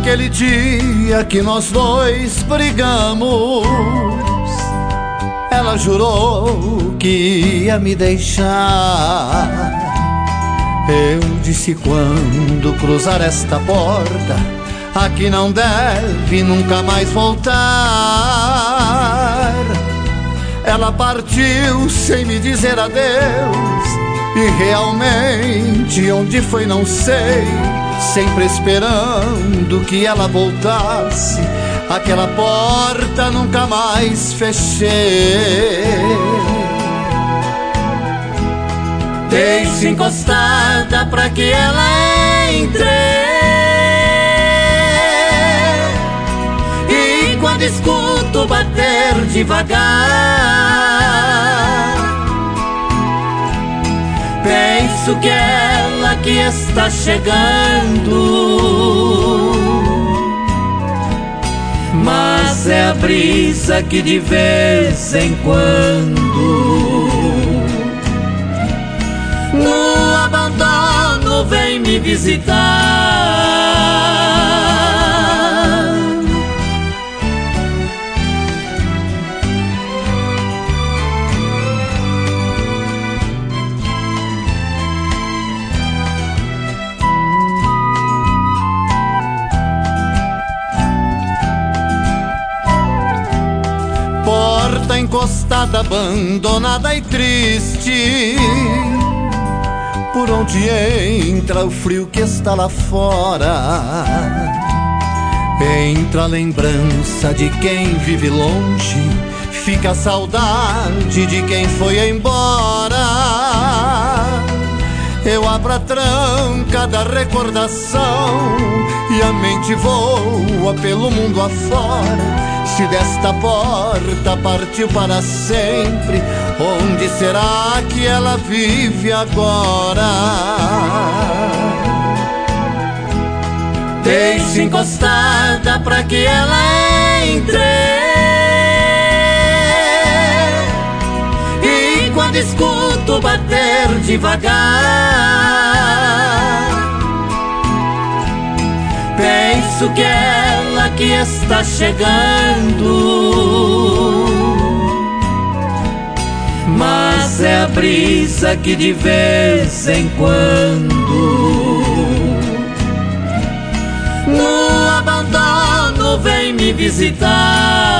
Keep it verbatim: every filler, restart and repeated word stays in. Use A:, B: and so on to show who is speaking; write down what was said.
A: Naquele dia que nós dois brigamos, ela jurou que ia me deixar. Eu disse: quando cruzar esta porta, aqui não deve nunca mais voltar. Ela partiu sem me dizer adeus, e realmente onde foi não sei. Sempre esperando que ela voltasse, aquela porta nunca mais fechei. Deixe encostada pra que ela entre, e quando escuto bater devagar, penso que ela que está chegando, mas é a brisa que de vez em quando, no abandono, vem me visitar. Porta encostada, abandonada e triste, por onde entra o frio que está lá fora. Entra a lembrança de quem vive longe, fica a saudade de quem foi embora. Eu abro a tranca da recordação e a mente voa pelo mundo afora. Se desta porta partiu para sempre, onde será que ela vive agora? Deixe encostada pra que ela entre, e quando escuto bater devagar, penso que ela que está chegando, mas é a brisa que de vez em quando, no abandono, vem me visitar.